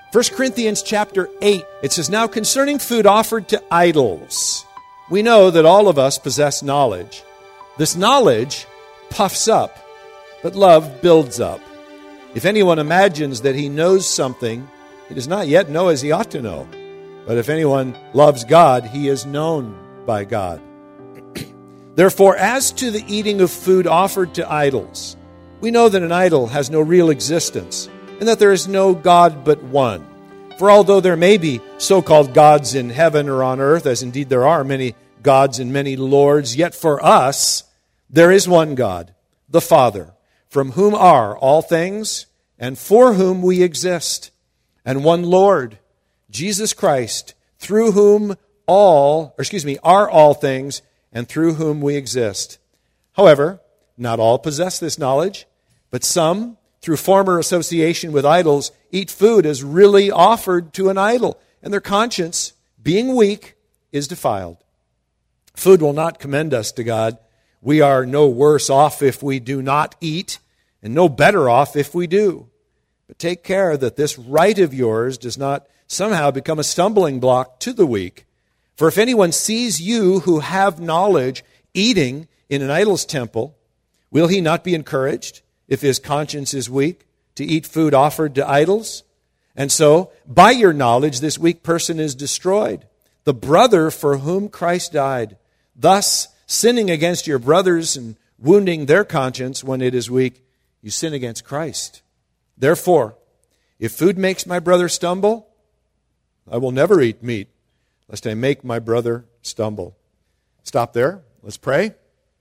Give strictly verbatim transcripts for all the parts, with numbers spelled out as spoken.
First Corinthians chapter eight, it says, "Now concerning food offered to idols, we know that all of us possess knowledge. This knowledge puffs up, but love builds up. If anyone imagines that he knows something, he does not yet know as he ought to know. But if anyone loves God, he is known by God. Therefore, as to the eating of food offered to idols, we know that an idol has no real existence, and that there is no God but one. For although there may be so-called gods in heaven or on earth, as indeed there are many gods and many lords, yet for us there is one God, the Father, from whom are all things, and for whom we exist, and one Lord, Jesus Christ, through whom all, or excuse me, are all things, and through whom we exist. However, not all possess this knowledge, but some, through former association with idols, eat food as really offered to an idol, and their conscience, being weak, is defiled. Food will not commend us to God. We are no worse off if we do not eat, and no better off if we do. But take care that this right of yours does not somehow become a stumbling block to the weak. For if anyone sees you who have knowledge eating in an idol's temple, will he not be encouraged, if his conscience is weak, to eat food offered to idols? And so, by your knowledge, this weak person is destroyed, the brother for whom Christ died. Thus, sinning against your brothers and wounding their conscience when it is weak, you sin against Christ. Therefore, if food makes my brother stumble, I will never eat meat, lest I make my brother stumble." Stop there. Let's pray.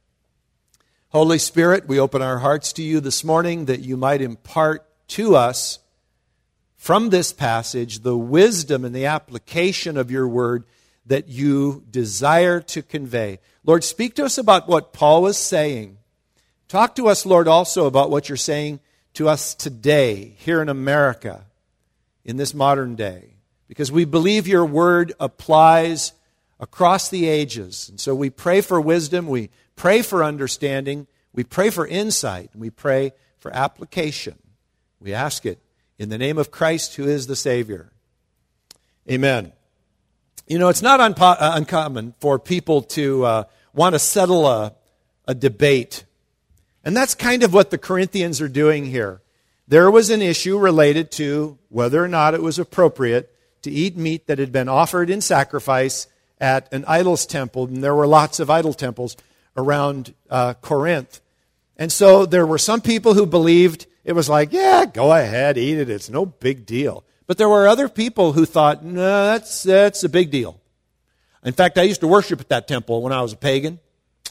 Holy Spirit, we open our hearts to you this morning that you might impart to us from this passage the wisdom and the application of your word that you desire to convey. Lord, speak to us about what Paul was saying. Talk to us, Lord, also about what you're saying to us today, here in America, in this modern day. Because we believe your word applies across the ages. And so we pray for wisdom, we pray for understanding, we pray for insight, and we pray for application. We ask it in the name of Christ, who is the Savior. Amen. You know, it's not unpo- uh, uncommon for people to uh, want to settle a, a debate. And that's kind of what the Corinthians are doing here. There was an issue related to whether or not it was appropriate to eat meat that had been offered in sacrifice at an idol's temple. And there were lots of idol temples around uh, Corinth. And so there were some people who believed it was like, yeah, go ahead, eat it. It's no big deal. But there were other people who thought, no, that's, that's a big deal. In fact, I used to worship at that temple when I was a pagan.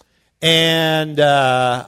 And uh,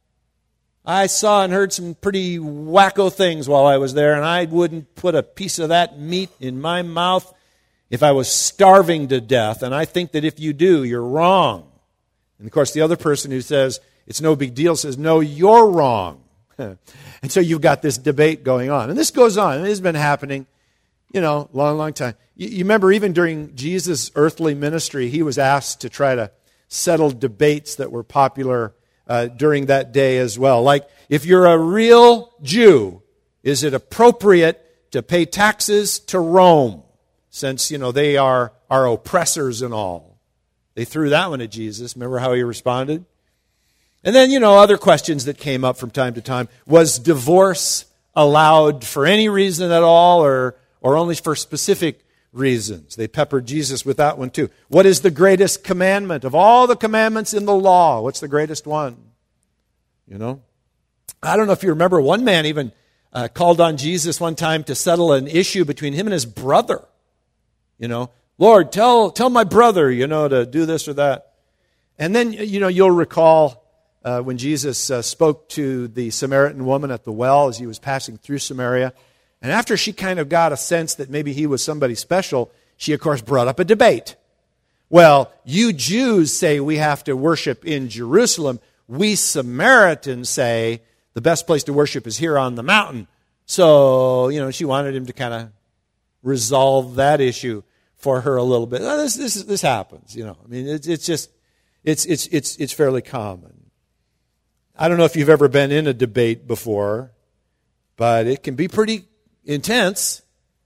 I saw and heard some pretty wacko things while I was there, and I wouldn't put a piece of that meat in my mouth if I was starving to death. And I think that if you do, you're wrong. And of course, the other person who says it's no big deal says, no, you're wrong. And so you've got this debate going on. And this goes on. And it has been happening, you know, a long, long time. You, you remember even during Jesus' earthly ministry, he was asked to try to settle debates that were popular uh, during that day as well. Like, if you're a real Jew, is it appropriate to pay taxes to Rome? Since, you know, they are our oppressors and all. They threw that one at Jesus. Remember how he responded? And then, you know, other questions that came up from time to time. Was divorce allowed for any reason at all, or, or only for specific reasons? They peppered Jesus with that one too. What is the greatest commandment? Of all the commandments in the law, what's the greatest one? You know? I don't know if you remember, one man even uh, called on Jesus one time to settle an issue between him and his brother. You know, Lord, tell tell my brother, you know, to do this or that. And then, you know, you'll recall uh, when Jesus uh, spoke to the Samaritan woman at the well as he was passing through Samaria. And after she kind of got a sense that maybe he was somebody special, she, of course, brought up a debate. Well, you Jews say we have to worship in Jerusalem. We Samaritans say the best place to worship is here on the mountain. So, you know, she wanted him to kind of resolve that issue for her a little bit. This this this happens, you know. I mean, it's it's just it's it's it's it's fairly common. I don't know if you've ever been in a debate before, but it can be pretty intense.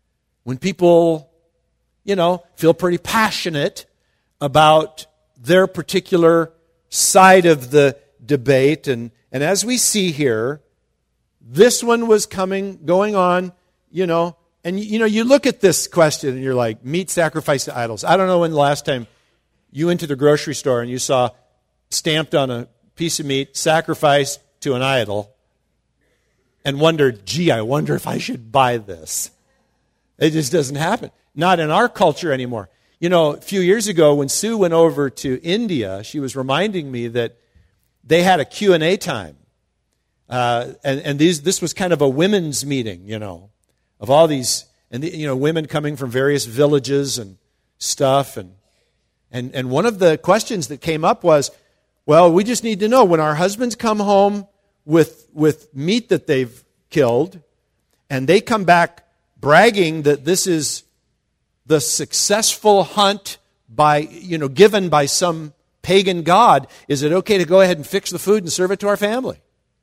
when people, you know, feel pretty passionate about their particular side of the debate. And, and as we see here, this one was coming, going on, you know, and, you know, you look at this question and you're like, meat sacrificed to idols. I don't know when the last time you went to the grocery store and you saw stamped on a piece of meat, sacrificed to an idol, and wondered, gee, I wonder if I should buy this. It just doesn't happen. Not in our culture anymore. You know, a few years ago when Sue went over to India, she was reminding me that they had a Q and A time. Uh, and and these, this was kind of a women's meeting, you know, of all these, and the, you know, women coming from various villages and stuff. And, and, and one of the questions that came up was, well, we just need to know when our husbands come home with, with meat that they've killed, and they come back bragging that this is the successful hunt by, you know, given by some pagan god, is it okay to go ahead and fix the food and serve it to our family?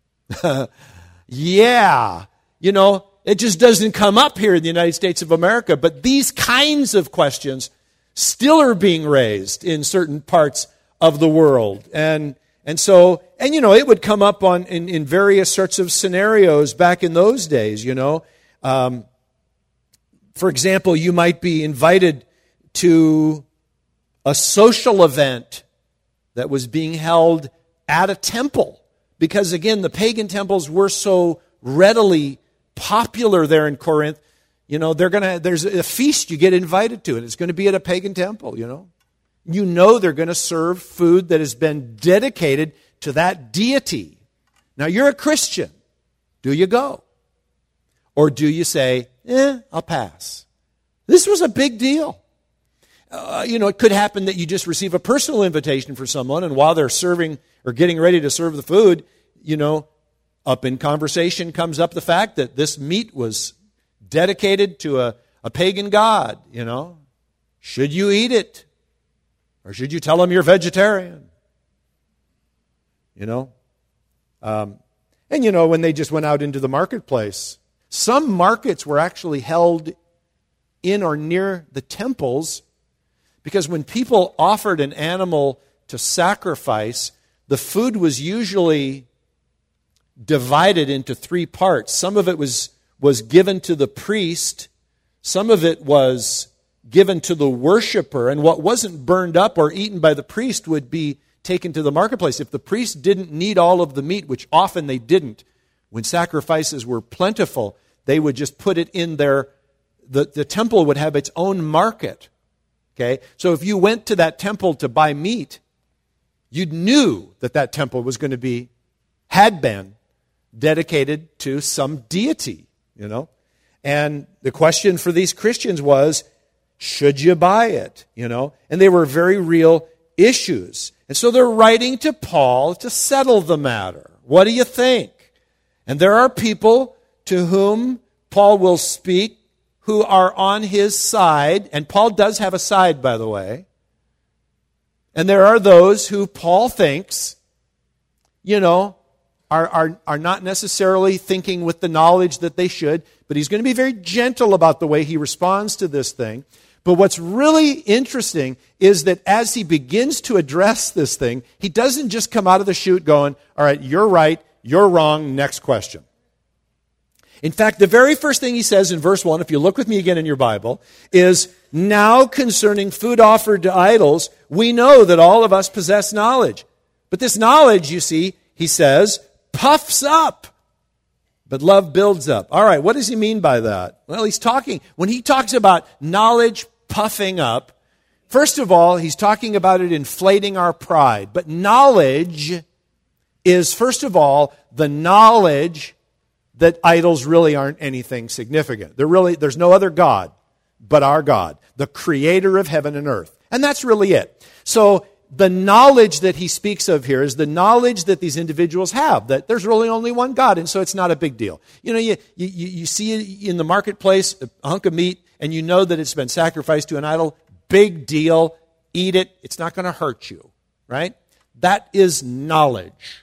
Yeah. You know, it just doesn't come up here in the United States of America, but these kinds of questions still are being raised in certain parts of the world. And and so, and you know, it would come up on in, in various sorts of scenarios back in those days, you know. Um, for example, you might be invited to a social event that was being held at a temple. Because again, the pagan temples were so readily popular there in Corinth. You know, they're gonna there's a feast you get invited to, and it's going to be at a pagan temple, you know. You know they're going to serve food that has been dedicated to that deity. Now, you're a Christian. Do you go? Or do you say, eh, I'll pass? This was a big deal. Uh, you know, it could happen that you just receive a personal invitation for someone, and while they're serving or getting ready to serve the food, you know, up in conversation comes up the fact that this meat was dedicated to a, a pagan god, you know. Should you eat it? Or should you tell them you're vegetarian? You know? Um, and, you know, when they just went out into the marketplace, some markets were actually held in or near the temples, because when people offered an animal to sacrifice, the food was usually divided into three parts. Some of it was, was given to the priest. Some of it was given to the worshiper, and what wasn't burned up or eaten by the priest would be taken to the marketplace. If the priest didn't need all of the meat, which often they didn't, when sacrifices were plentiful, they would just put it in their, the, the temple would have its own market. Okay? So if you went to that temple to buy meat, you knew that that temple was going to be, had been, dedicated to some deity, you know. And the question for these Christians was, should you buy it? You know, and they were very real issues. And so they're writing to Paul to settle the matter. What do you think? And there are people to whom Paul will speak who are on his side. And Paul does have a side, by the way. And there are those who Paul thinks, you know, are, are, are not necessarily thinking with the knowledge that they should. But he's going to be very gentle about the way he responds to this thing. But what's really interesting is that as he begins to address this thing, he doesn't just come out of the chute going, all right, you're right, you're wrong, next question. In fact, the very first thing he says in verse one, if you look with me again in your Bible, is, now concerning food offered to idols, we know that all of us possess knowledge. But this knowledge, you see, he says, puffs up. But love builds up. All right, what does he mean by that? Well, he's talking, when he talks about knowledge puffing up, first of all, he's talking about it inflating our pride. But knowledge is, first of all, the knowledge that idols really aren't anything significant. They're really, there's no other God but our God, the creator of heaven and earth. And that's really it. So the knowledge that he speaks of here is the knowledge that these individuals have, that there's really only one God, and so it's not a big deal. You know, you, you, you see in the marketplace a hunk of meat, and you know that it's been sacrificed to an idol. Big deal. Eat it. It's not going to hurt you, right? That is knowledge.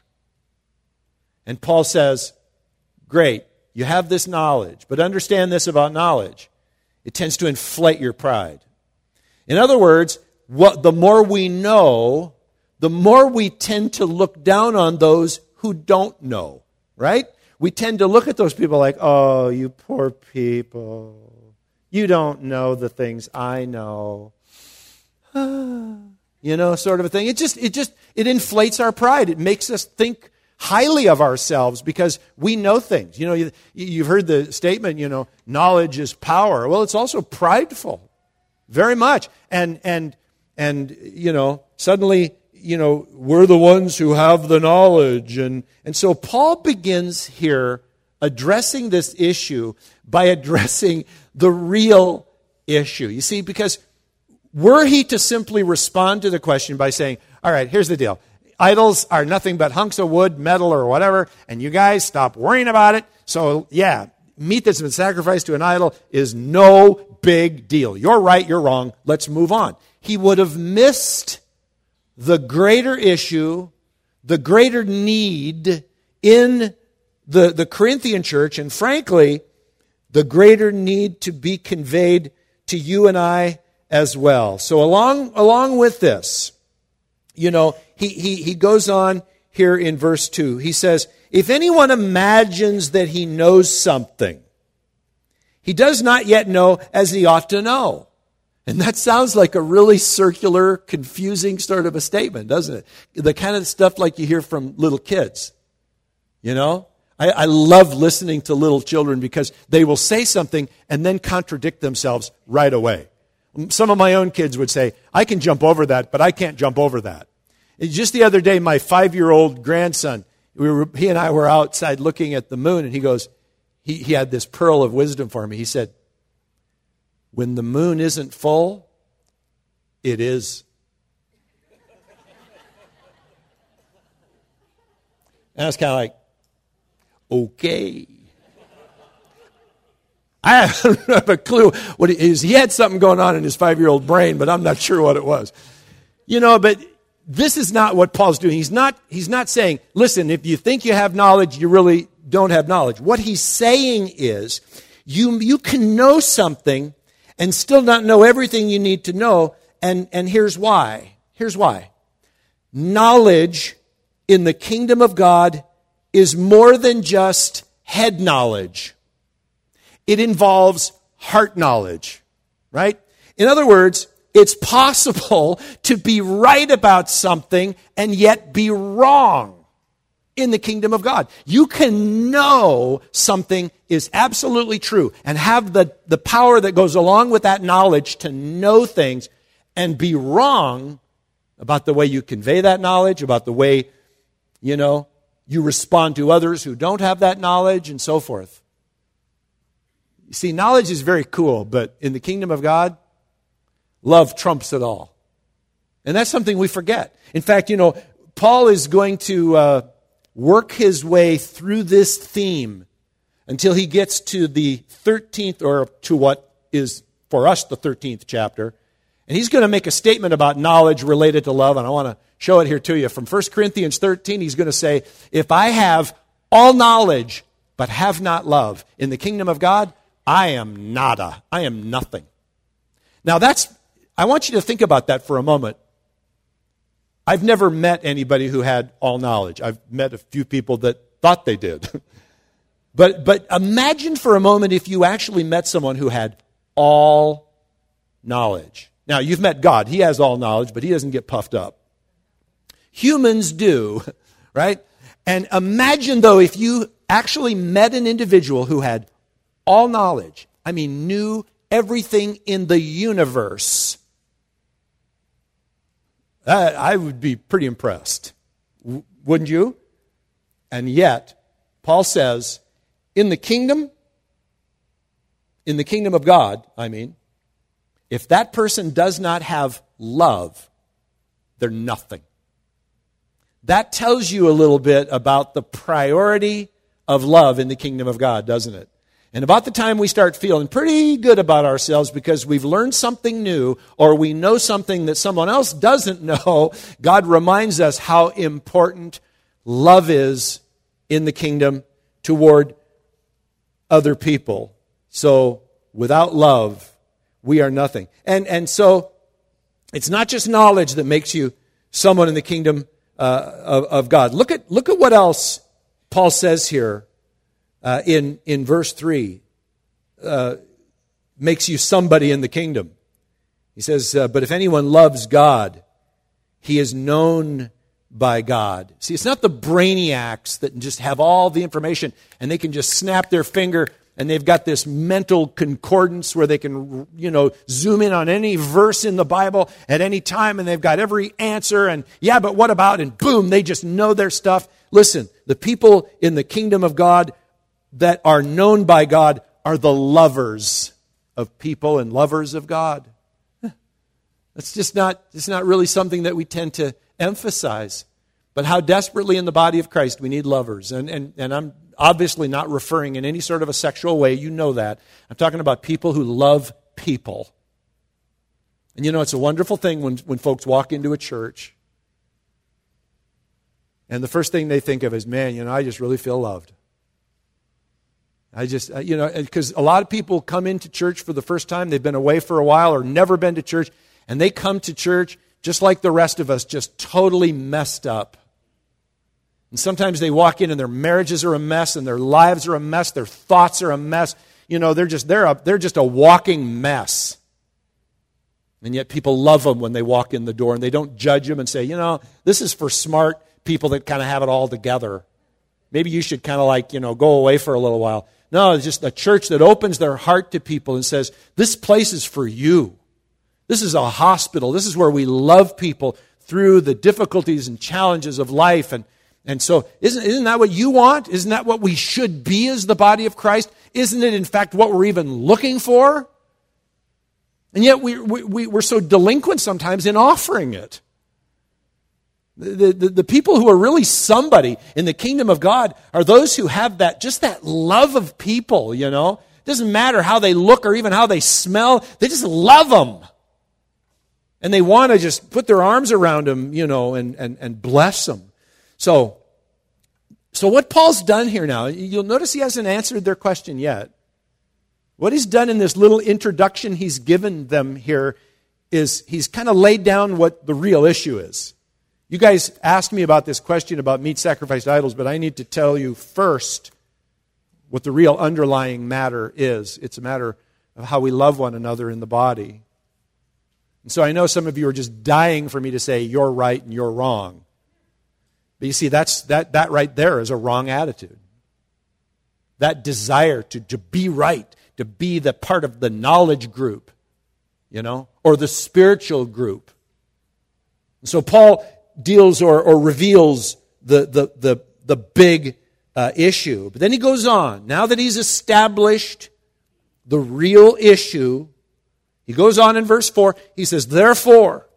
And Paul says, great, you have this knowledge, but understand this about knowledge. It tends to inflate your pride. In other words, what the more we know, the more we tend to look down on those who don't know, right? We tend to look at those people like, oh, you poor people. You don't know the things I know. You know, sort of a thing. It just, it just, it inflates our pride. It makes us think highly of ourselves because we know things. You know, you, you've heard the statement, you know, knowledge is power. Well, it's also prideful, very much. And, and, and, you know, suddenly, you know, we're the ones who have the knowledge. And, and so Paul begins here addressing this issue by addressing the real issue. You see, because were he to simply respond to the question by saying, all right, here's the deal. Idols are nothing but hunks of wood, metal, or whatever, and you guys stop worrying about it. So, yeah, meat that's been sacrificed to an idol is no big deal. You're right, you're wrong. Let's move on. He would have missed the greater issue, the greater need in the, the Corinthian church, and frankly, the greater need to be conveyed to you and I as well. So along, along with this, you know, he, he, he goes on here in verse two. He says, if anyone imagines that he knows something, he does not yet know as he ought to know. And that sounds like a really circular, confusing sort of a statement, doesn't it? The kind of stuff like you hear from little kids. You know? I, I love listening to little children because they will say something and then contradict themselves right away. Some of my own kids would say, I can jump over that, but I can't jump over that. And just the other day, my five-year-old grandson, we were, he and I were outside looking at the moon, and he goes, he, he had this pearl of wisdom for me. He said, when the moon isn't full, it is. And I was kind of like, okay. I don't have a clue what it is. He had something going on in his five-year-old brain, but I'm not sure what it was. You know, but this is not what Paul's doing. He's not, he's not saying, listen, if you think you have knowledge, you really don't have knowledge. What he's saying is, you, you can know something and still not know everything you need to know, and, and here's why. Here's why. Knowledge in the kingdom of God is more than just head knowledge. It involves heart knowledge, right? In other words, it's possible to be right about something and yet be wrong in the kingdom of God. You can know something is absolutely true and have the, the power that goes along with that knowledge to know things and be wrong about the way you convey that knowledge, about the way, you know, you respond to others who don't have that knowledge and so forth. You see, knowledge is very cool, but in the kingdom of God, love trumps it all. And that's something we forget. In fact, you know, Paul is going to uh, work his way through this theme until he gets to the thirteenth, or to what is for us the thirteenth chapter. And he's going to make a statement about knowledge related to love, and I want to show it here to you. From First Corinthians thirteen, he's going to say, if I have all knowledge but have not love in the kingdom of God, I am nada. I am nothing. Now that's, I want you to think about that for a moment. I've never met anybody who had all knowledge. I've met a few people that thought they did. but, but imagine for a moment if you actually met someone who had all knowledge. Now, you've met God. He has all knowledge, but he doesn't get puffed up. Humans do, right? And imagine, though, if you actually met an individual who had all knowledge, I mean, knew everything in the universe, I, I would be pretty impressed. W- wouldn't you? And yet, Paul says, in the kingdom, in the kingdom of God, I mean, if that person does not have love, they're nothing. That tells you a little bit about the priority of love in the kingdom of God, doesn't it? And about the time we start feeling pretty good about ourselves because we've learned something new or we know something that someone else doesn't know, God reminds us how important love is in the kingdom toward other people. So without love, we are nothing. And and so it's not just knowledge that makes you someone in the kingdom uh, of, of God. Look at look at what else Paul says here uh, in in verse three. Uh, makes you somebody in the kingdom. He says, uh, but if anyone loves God, he is known by God. See, it's not the brainiacs that just have all the information and they can just snap their finger and they've got this mental concordance where they can, you know, zoom in on any verse in the Bible at any time and they've got every answer and, yeah, but what about? And boom, they just know their stuff. Listen, the people in the kingdom of God that are known by God are the lovers of people and lovers of God. That's just not, it's not really something that we tend to emphasize. But how desperately in the body of Christ we need lovers. And, and, and I'm obviously not referring in any sort of a sexual way. You know that. I'm talking about people who love people. And you know, it's a wonderful thing when, when folks walk into a church and the first thing they think of is, man, you know, I just really feel loved. I just, you know, because a lot of people come into church for the first time. They've been away for a while or never been to church. And they come to church just like the rest of us, just totally messed up. And sometimes they walk in and their marriages are a mess and their lives are a mess. Their thoughts are a mess. You know, they're just, they're a, they're just a walking mess. And yet people love them when they walk in the door and they don't judge them and say, you know, this is for smart people that kind of have it all together. Maybe you should kind of like, you know, go away for a little while. No, it's just a church that opens their heart to people and says, this place is for you. This is a hospital. This is where we love people through the difficulties and challenges of life. And, and so isn't, isn't that what you want? Isn't that what we should be as the body of Christ? Isn't it, in fact, what we're even looking for? And yet we, we, we're so delinquent sometimes in offering it. The, the, the people who are really somebody in the kingdom of God are those who have that, just that love of people, you know. It doesn't matter how they look or even how they smell. They just love them. And they want to just put their arms around them, you know, and, and, and bless them. So, so what Paul's done here now, you'll notice he hasn't answered their question yet. What he's done in this little introduction he's given them here is he's kind of laid down what the real issue is. You guys asked me about this question about meat sacrificed to idols, but I need to tell you first what the real underlying matter is. It's a matter of how we love one another in the body. And so I know some of you are just dying for me to say you're right and you're wrong. But you see, that's that that right there is a wrong attitude. That desire to, to be right, to be the part of the knowledge group, you know, or the spiritual group. And so Paul deals or, or reveals the, the, the, the big uh, issue. But then he goes on. Now that he's established the real issue, he goes on in verse four. He says, therefore,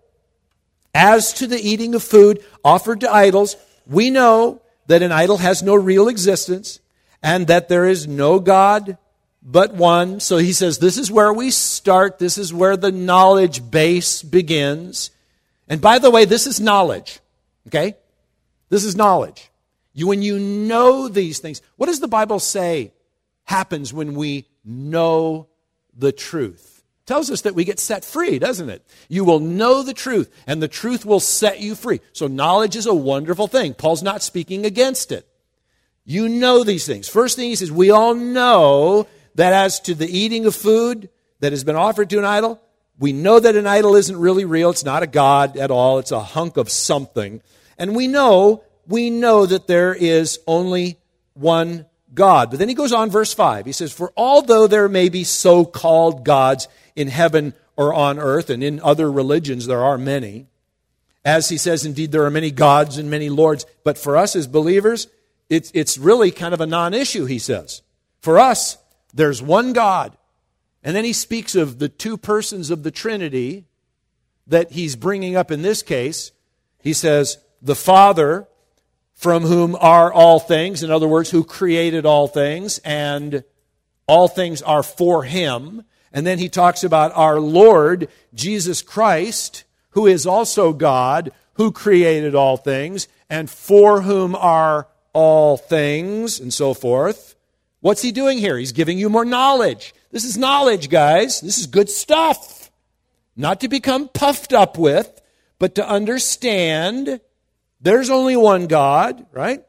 as to the eating of food offered to idols, we know that an idol has no real existence and that there is no God but one. So he says, this is where we start. This is where the knowledge base begins. And by the way, this is knowledge, okay? This is knowledge. You, when you know these things, what does the Bible say happens when we know the truth? It tells us that we get set free, doesn't it? You will know the truth, and the truth will set you free. So knowledge is a wonderful thing. Paul's not speaking against it. You know these things. First thing he says, we all know that as to the eating of food that has been offered to an idol, we know that an idol isn't really real. It's not a god at all. It's a hunk of something. And we know, we know that there is only one God. But then he goes on, verse five. He says, for although there may be so-called gods in heaven or on earth, and in other religions there are many, as he says, indeed, there are many gods and many lords. But for us as believers, it's, it's really kind of a non-issue, he says. For us, there's one God. And then he speaks of the two persons of the Trinity that he's bringing up in this case. He says, the Father, from whom are all things, in other words, who created all things, and all things are for him. And then he talks about our Lord, Jesus Christ, who is also God, who created all things, and for whom are all things, and so forth. What's he doing here? He's giving you more knowledge. This is knowledge, guys. This is good stuff. Not to become puffed up with, but to understand there's only one God, right?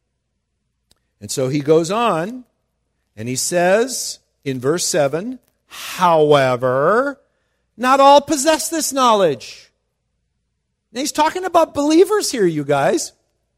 And so he goes on, and he says in verse seven, however, not all possess this knowledge. Now he's talking about believers here, you guys.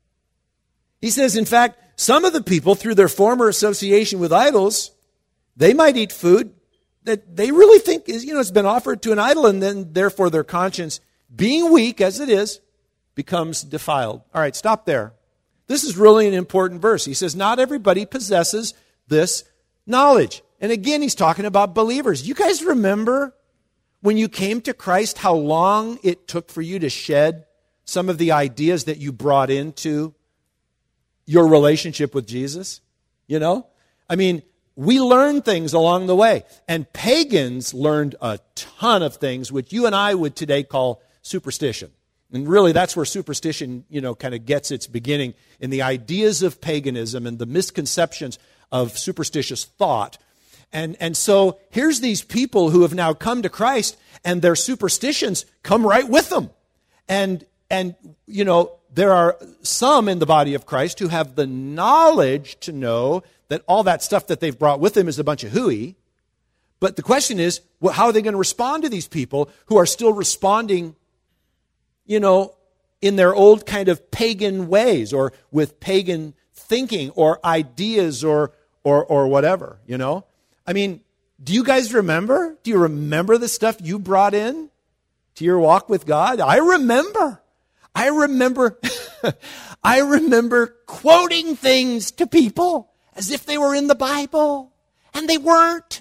He says, in fact, some of the people, through their former association with idols, they might eat food that they really think is, you know, it's been offered to an idol, and then therefore their conscience, being weak as it is, becomes defiled. All right, stop there. This is really an important verse. He says, not everybody possesses this knowledge. And again, he's talking about believers. You guys remember when you came to Christ, how long it took for you to shed some of the ideas that you brought into your relationship with Jesus? You know? I mean, we learned things along the way. And pagans learned a ton of things, which you and I would today call superstition. And really, that's where superstition, you know, kind of gets its beginning, in the ideas of paganism and the misconceptions of superstitious thought. And, and so here's these people who have now come to Christ, and their superstitions come right with them. And, and you know, there are some in the body of Christ who have the knowledge to know that all that stuff that they've brought with them is a bunch of hooey. But the question is, well, how are they going to respond to these people who are still responding, you know, in their old kind of pagan ways, or with pagan thinking or ideas or or or whatever, you know? I mean, do you guys remember? Do you remember the stuff you brought in to your walk with God? I remember. I remember I remember quoting things to people as if they were in the Bible, and they weren't.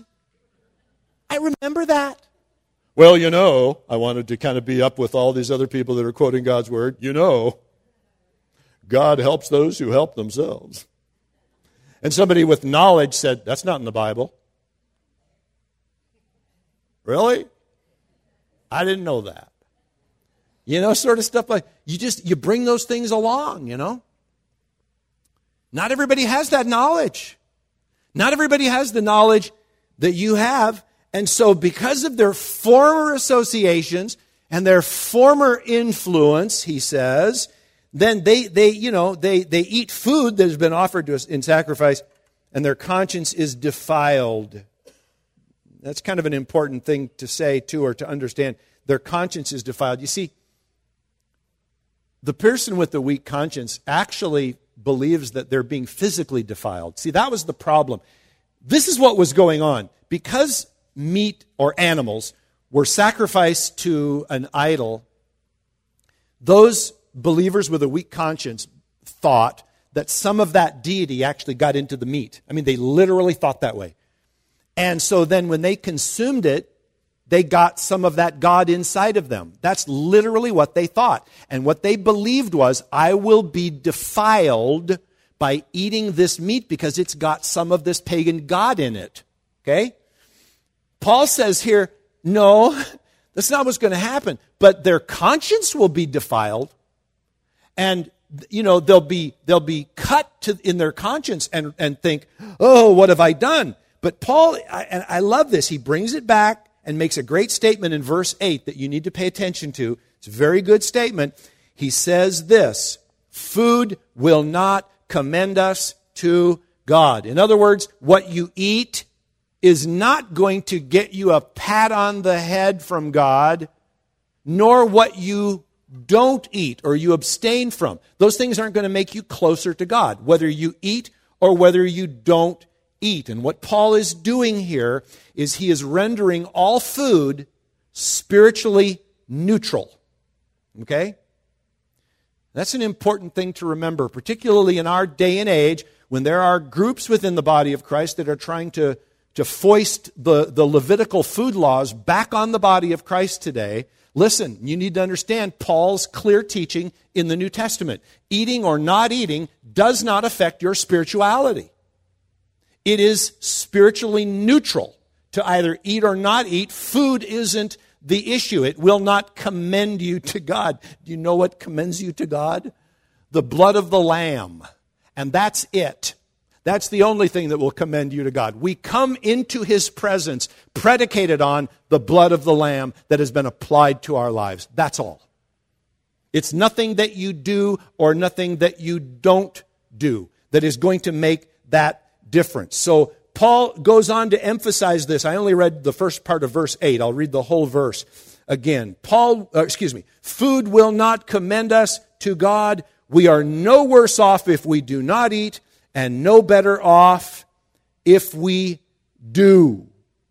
I remember that. Well, you know, I wanted to kind of be up with all these other people that are quoting God's word. You know, God helps those who help themselves. And somebody with knowledge said, that's not in the Bible. Really? I didn't know that. You know, sort of stuff like, you just, you bring those things along, you know. Not everybody has that knowledge. Not everybody has the knowledge that you have. And so because of their former associations and their former influence, he says, then they, they you know, they, they eat food that has been offered to us in sacrifice, and their conscience is defiled. That's kind of an important thing to say, too, or to understand. Their conscience is defiled. You see, the person with the weak conscience actually believes that they're being physically defiled. See, that was the problem. This is what was going on. Because meat or animals were sacrificed to an idol, those believers with a weak conscience thought that some of that deity actually got into the meat. I mean, they literally thought that way. And so then when they consumed it, they got some of that God inside of them. That's literally what they thought. And what they believed was, I will be defiled by eating this meat because it's got some of this pagan God in it. Okay? Paul says here, no, that's not what's going to happen. But their conscience will be defiled. And, you know, they'll be they'll be cut to, in their conscience and, and think, oh, what have I done? But Paul, I, and I love this, he brings it back and makes a great statement in verse eight that you need to pay attention to. It's a very good statement. He says this, food will not commend us to God. In other words, what you eat is not going to get you a pat on the head from God, nor what you don't eat or you abstain from. Those things aren't going to make you closer to God, whether you eat or whether you don't eat. And what Paul is doing here is he is rendering all food spiritually neutral. Okay? That's an important thing to remember, particularly in our day and age when there are groups within the body of Christ that are trying to, to foist the, the Levitical food laws back on the body of Christ today. Listen, you need to understand Paul's clear teaching in the New Testament. Eating or not eating does not affect your spirituality. It is spiritually neutral to either eat or not eat. Food isn't the issue. It will not commend you to God. Do you know what commends you to God? The blood of the Lamb. And that's it. That's the only thing that will commend you to God. We come into his presence predicated on the blood of the Lamb that has been applied to our lives. That's all. It's nothing that you do or nothing that you don't do that is going to make that difference. So Paul goes on to emphasize this. I only read the first part of verse eight. I'll read the whole verse again. Paul, uh, excuse me, food will not commend us to God. We are no worse off if we do not eat, and no better off if we do.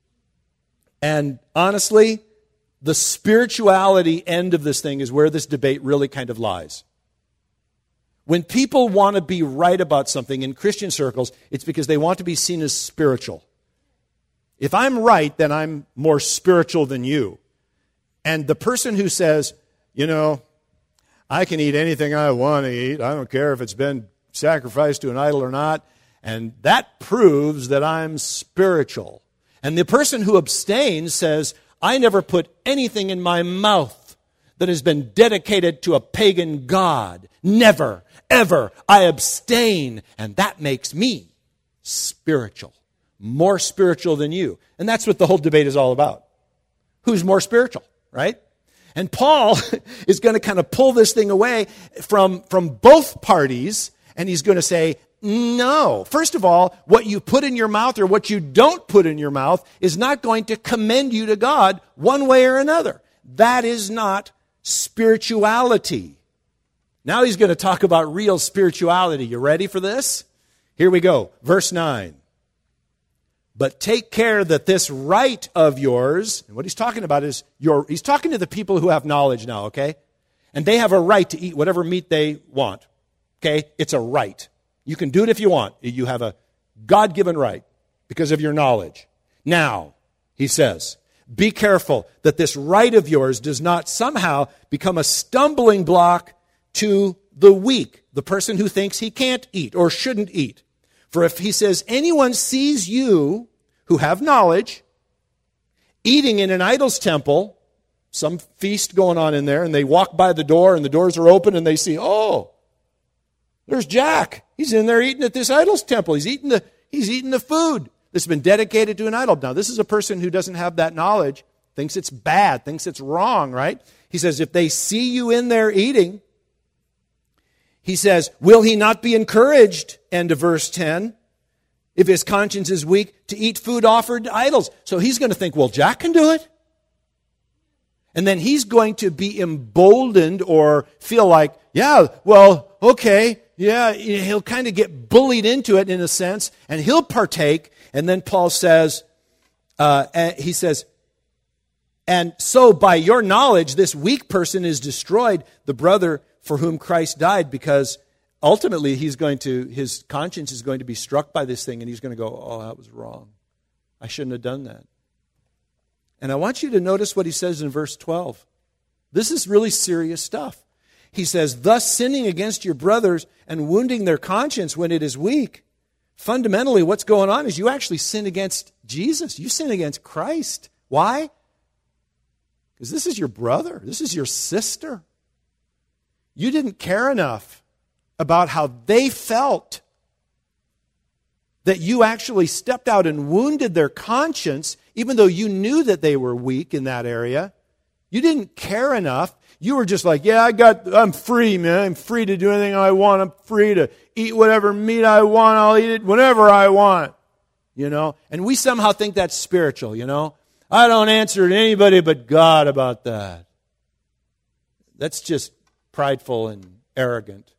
And honestly, the spirituality end of this thing is where this debate really kind of lies. When people want to be right about something in Christian circles, it's because they want to be seen as spiritual. If I'm right, then I'm more spiritual than you. And the person who says, you know, I can eat anything I want to eat. I don't care if it's been sacrificed to an idol or not. And that proves that I'm spiritual. And the person who abstains says, I never put anything in my mouth that has been dedicated to a pagan god. Never, ever. I abstain. And that makes me spiritual. More spiritual than you. And that's what the whole debate is all about. Who's more spiritual, right? And Paul is going to kind of pull this thing away from, from both parties, and he's going to say, no. First of all, what you put in your mouth or what you don't put in your mouth is not going to commend you to God one way or another. That is not spirituality. Now he's going to talk about real spirituality. You ready for this? Here we go. Verse nine. But take care that this right of yours, and what he's talking about is your, he's talking to the people who have knowledge now, okay? And they have a right to eat whatever meat they want, okay? It's a right. You can do it if you want. You have a God-given right because of your knowledge. Now, he says, be careful that this right of yours does not somehow become a stumbling block to the weak, the person who thinks he can't eat or shouldn't eat. For if he says, anyone sees you who have knowledge eating in an idol's temple, some feast going on in there, and they walk by the door and the doors are open and they see, oh, there's Jack. He's in there eating at this idol's temple. He's eating the, he's eating the food that's been dedicated to an idol. Now, this is a person who doesn't have that knowledge, thinks it's bad, thinks it's wrong, right? He says, if they see you in there eating, he says, will he not be encouraged, end of verse ten, if his conscience is weak, to eat food offered to idols? So he's going to think, well, Jack can do it. And then he's going to be emboldened or feel like, yeah, well, okay, yeah, he'll kind of get bullied into it in a sense, and he'll partake. And then Paul says, uh, he says, and so by your knowledge, this weak person is destroyed, the brother for whom Christ died, because ultimately he's going to, his conscience is going to be struck by this thing, and he's going to go, oh, that was wrong. I shouldn't have done that. And I want you to notice what he says in verse twelve. This is really serious stuff. He says, thus sinning against your brothers and wounding their conscience when it is weak. Fundamentally, what's going on is you actually sin against Jesus. You sin against Christ. Why? Because this is your brother. This is your sister. You didn't care enough about how they felt that you actually stepped out and wounded their conscience, even though you knew that they were weak in that area. You didn't care enough. You were just like, yeah, I got, I'm free, man. I'm free to do anything I want. I'm free to eat whatever meat I want. I'll eat it whenever I want, you know. And we somehow think that's spiritual, you know. I don't answer to anybody but God about that. That's just prideful and arrogant.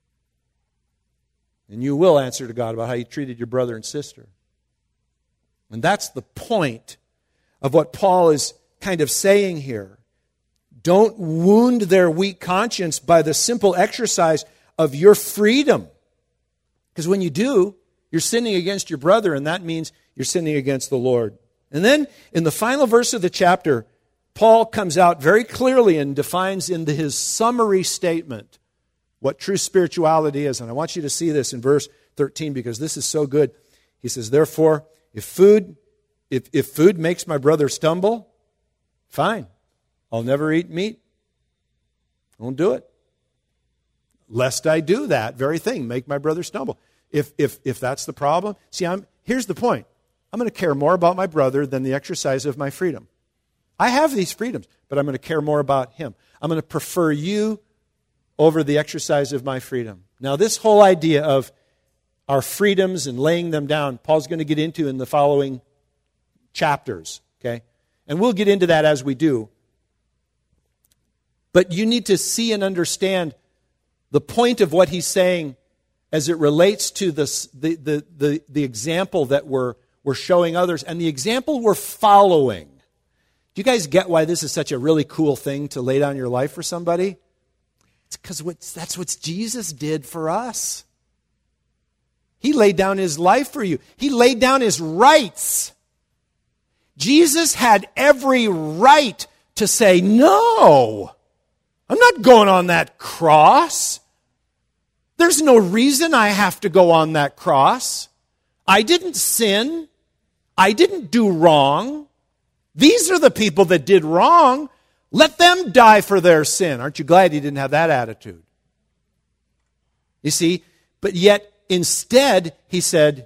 And you will answer to God about how you treated your brother and sister. And that's the point of what Paul is kind of saying here. Don't wound their weak conscience by the simple exercise of your freedom. Because when you do, you're sinning against your brother, and that means you're sinning against the Lord. And then in the final verse of the chapter, Paul comes out very clearly and defines in the, his summary statement what true spirituality is. And I want you to see this in verse thirteen because this is so good. He says, therefore, if food, if, if food makes my brother stumble, fine. I'll never eat meat. I won't do it. Lest I do that very thing, make my brother stumble. If if if that's the problem, see, I'm here's the point. I'm going to care more about my brother than the exercise of my freedom. I have these freedoms, but I'm going to care more about him. I'm going to prefer you over the exercise of my freedom. Now, this whole idea of our freedoms and laying them down, Paul's going to get into in the following chapters, okay? And we'll get into that as we do. But you need to see and understand the point of what he's saying as it relates to this, the, the, the, the example that we're, we're showing others and the example we're following. Do you guys get why this is such a really cool thing to lay down your life for somebody? It's because that's what Jesus did for us. He laid down his life for you. He laid down his rights. Jesus had every right to say, no, I'm not going on that cross. There's no reason I have to go on that cross. I didn't sin. I didn't do wrong. These are the people that did wrong. Let them die for their sin. Aren't you glad he didn't have that attitude? You see, but yet instead he said,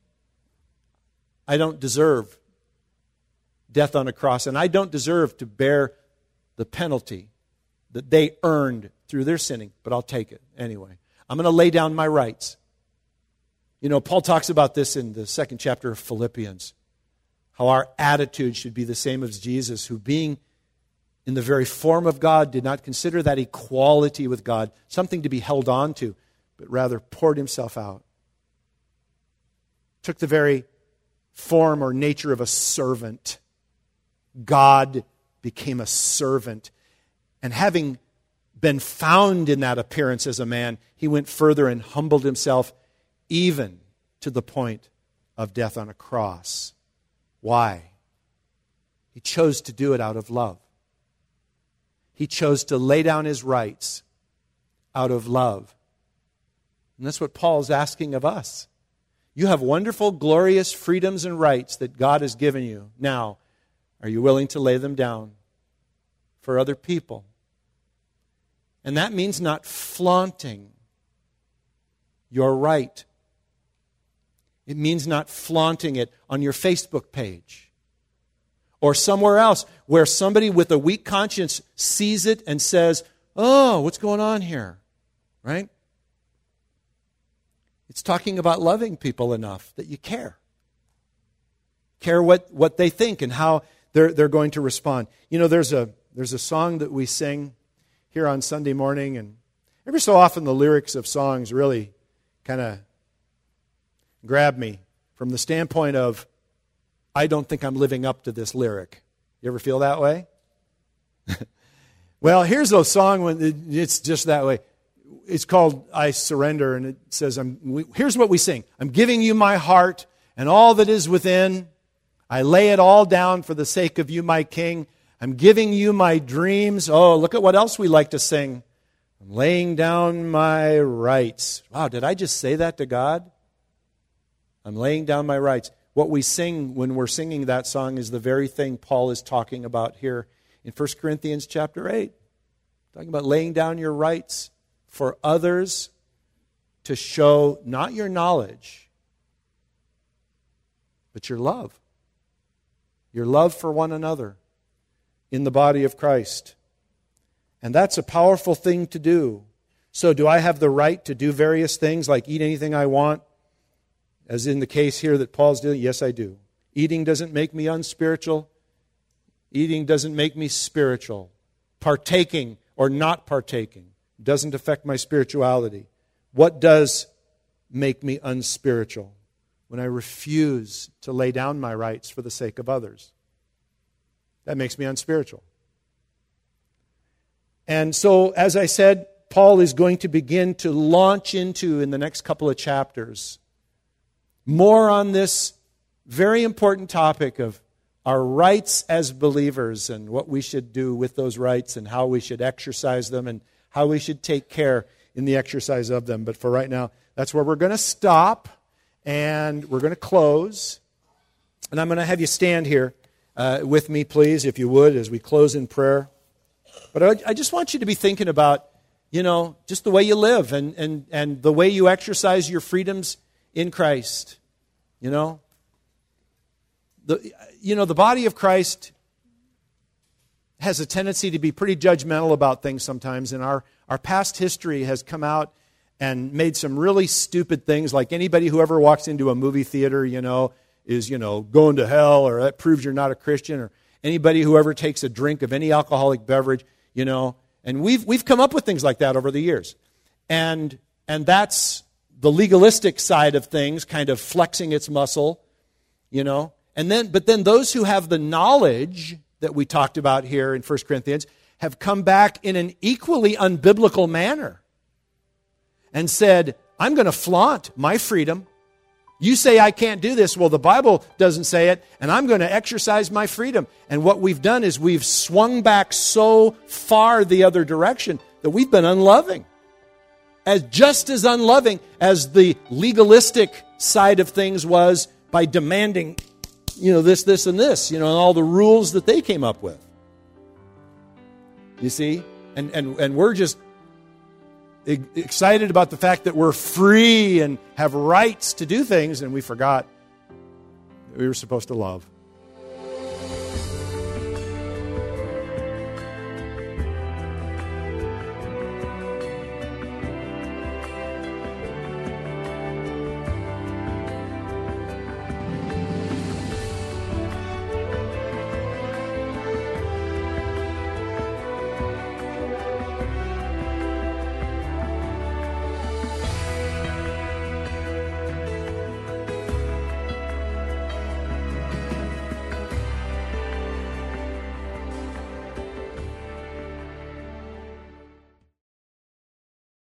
I don't deserve death on a cross, and I don't deserve to bear the penalty that they earned through their sinning, but I'll take it anyway. I'm going to lay down my rights. You know, Paul talks about this in the second chapter of Philippians, how our attitude should be the same as Jesus, who being in the very form of God did not consider that equality with God something to be held on to, but rather poured himself out. Took the very form or nature of a servant. God became a servant. And having been found in that appearance as a man, he went further and humbled himself even to the point of death on a cross. Why? He chose to do it out of love. He chose to lay down his rights out of love. And that's what Paul's asking of us. You have wonderful, glorious freedoms and rights that God has given you. Now, are you willing to lay them down for other people? And that means not flaunting your right. It means not flaunting it on your Facebook page or somewhere else where somebody with a weak conscience sees it and says, oh, what's going on here? Right? It's talking about loving people enough that you care. Care what, what they think and how they're, they're going to respond. You know, there's a, there's a song that we sing here on Sunday morning, and every so often the lyrics of songs really kind of grab me from the standpoint of, I don't think I'm living up to this lyric. You ever feel that way? Well, here's a song when it's just that way. It's called I Surrender, and it says, I'm, we, here's what we sing. I'm giving you my heart and all that is within. I lay it all down for the sake of you, my King. I'm giving you my dreams. Oh, look at what else we like to sing. I'm laying down my rights. Wow, did I just say that to God? I'm laying down my rights. What we sing when we're singing that song is the very thing Paul is talking about here in First Corinthians chapter eight. Talking about laying down your rights for others to show not your knowledge, but your love. Your love for one another in the body of Christ. And that's a powerful thing to do. So do I have the right to do various things like eat anything I want? As in the case here that Paul's doing, yes, I do. Eating doesn't make me unspiritual. Eating doesn't make me spiritual. Partaking or not partaking doesn't affect my spirituality. What does make me unspiritual? When I refuse to lay down my rights for the sake of others. That makes me unspiritual. And so, as I said, Paul is going to begin to launch into, in the next couple of chapters, more on this very important topic of our rights as believers and what we should do with those rights and how we should exercise them and how we should take care in the exercise of them. But for right now, that's where we're going to stop and we're going to close. And I'm going to have you stand here uh, with me, please, if you would, as we close in prayer. But I, I just want you to be thinking about, you know, just the way you live and, and, and the way you exercise your freedoms in Christ. You know? The, you know, the body of Christ has a tendency to be pretty judgmental about things sometimes, and our, our past history has come out and made some really stupid things, like anybody who ever walks into a movie theater, you know, is, you know, going to hell, or that proves you're not a Christian, or anybody who ever takes a drink of any alcoholic beverage, you know, and we've we've come up with things like that over the years. And and that's the legalistic side of things, kind of flexing its muscle, you know. And then but then those who have the knowledge that we talked about here in First Corinthians have come back in an equally unbiblical manner and said, I'm going to flaunt my freedom. You say I can't do this. Well, the Bible doesn't say it, and I'm going to exercise my freedom. And what we've done is we've swung back so far the other direction that we've been unloving. As just as unloving as the legalistic side of things was by demanding, you know, this, this, and this, you know, and all the rules that they came up with. You see? And and and we're just excited about the fact that we're free and have rights to do things, and we forgot that we were supposed to love.